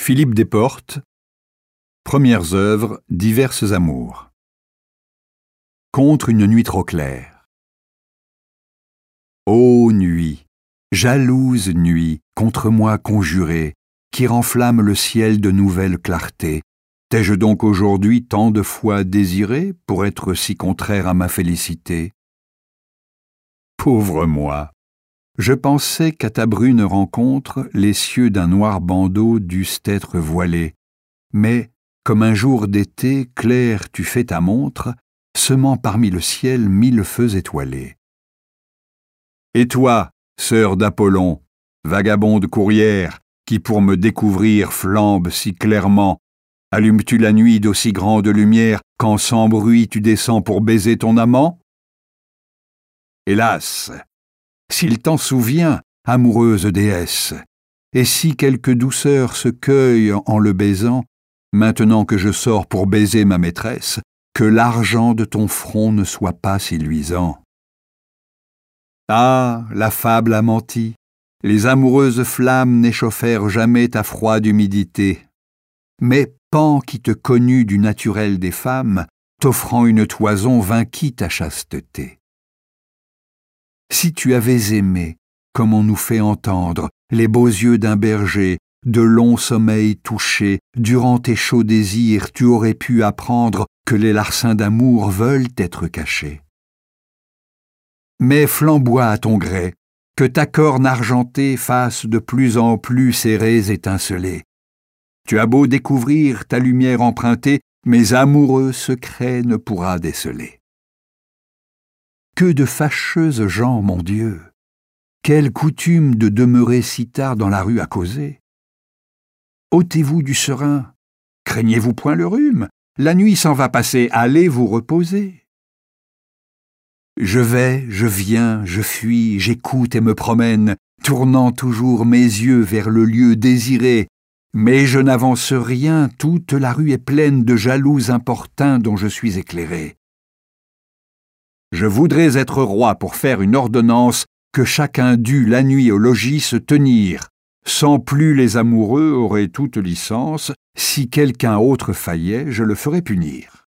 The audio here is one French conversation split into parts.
Philippe Desportes, Premières œuvres, diverses amours. Contre une nuit trop claire. Ô nuit, jalouse nuit, contre moi conjurée, qui renflamme le ciel de nouvelles clartés, t'ai-je donc aujourd'hui tant de fois désiré pour être si contraire à ma félicité? Pauvre moi! Je pensais qu'à ta brune rencontre, les cieux d'un noir bandeau dussent être voilés, mais, comme un jour d'été, clair tu fais ta montre, semant parmi le ciel 1000 feux étoilés. Et toi, sœur d'Apollon, vagabonde courrière, qui pour me découvrir flambe si clairement, allumes-tu la nuit d'aussi grande lumière quand sans bruit tu descends pour baiser ton amant? Hélas! S'il t'en souvient, amoureuse déesse, et si quelque douceur se cueille en le baisant, maintenant que je sors pour baiser ma maîtresse, que l'argent de ton front ne soit pas si luisant. Ah, la fable a menti, les amoureuses flammes n'échauffèrent jamais ta froide humidité. Mais Pan qui te connut du naturel des femmes, t'offrant une toison vainquit ta chasteté. Si tu avais aimé, comme on nous fait entendre, les beaux yeux d'un berger, de longs sommeils touchés, durant tes chauds désirs, tu aurais pu apprendre que les larcins d'amour veulent être cachés. Mais flamboie à ton gré, que ta corne argentée fasse de plus en plus ses raies étinceler. Tu as beau découvrir ta lumière empruntée, mes amoureux secrets ne pourra déceler. Que de fâcheuses gens, mon Dieu! Quelle coutume de demeurer si tard dans la rue à causer! Ôtez-vous du serein, craignez-vous point le rhume, la nuit s'en va passer, allez vous reposer. Je vais, je viens, je fuis, j'écoute et me promène, tournant toujours mes yeux vers le lieu désiré, mais je n'avance rien, toute la rue est pleine de jaloux importuns dont je suis éclairé. Je voudrais être roi pour faire une ordonnance que chacun dût la nuit au logis se tenir, sans plus les amoureux auraient toute licence, si quelqu'un autre faillait, je le ferais punir.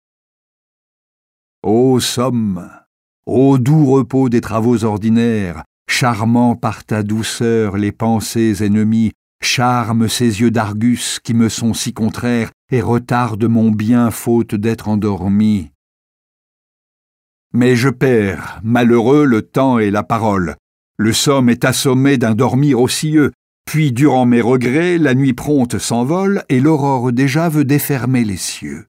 Ô somme, ô doux repos des travaux ordinaires, charmant par ta douceur les pensées ennemies, charme ces yeux d'Argus qui me sont si contraires et retardent mon bien faute d'être endormi. Mais je perds, malheureux, le temps et la parole. Le somme est assommé d'un dormir ocilleux, puis durant mes regrets, la nuit prompte s'envole et l'aurore déjà veut défermer les cieux.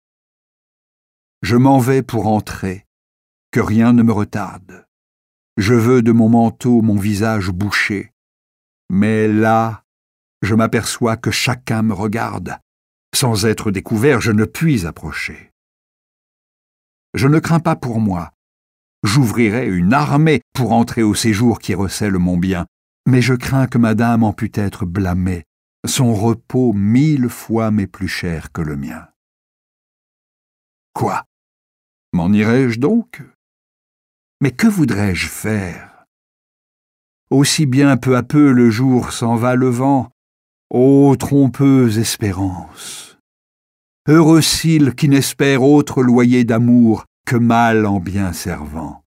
Je m'en vais pour entrer, que rien ne me retarde. Je veux de mon manteau mon visage boucher, mais là, je m'aperçois que chacun me regarde. Sans être découvert, je ne puis approcher. Je ne crains pas pour moi. J'ouvrirai une armée pour entrer au séjour qui recèle mon bien. Mais je crains que madame en pût être blâmée, son repos 1000 fois m'est plus cher que le mien. Quoi? M'en irai-je donc? Mais que voudrais-je faire? Aussi bien peu à peu le jour s'en va levant, ô trompeuse espérance! Heureux cils qui n'espèrent autre loyer d'amour que mal en bien servant.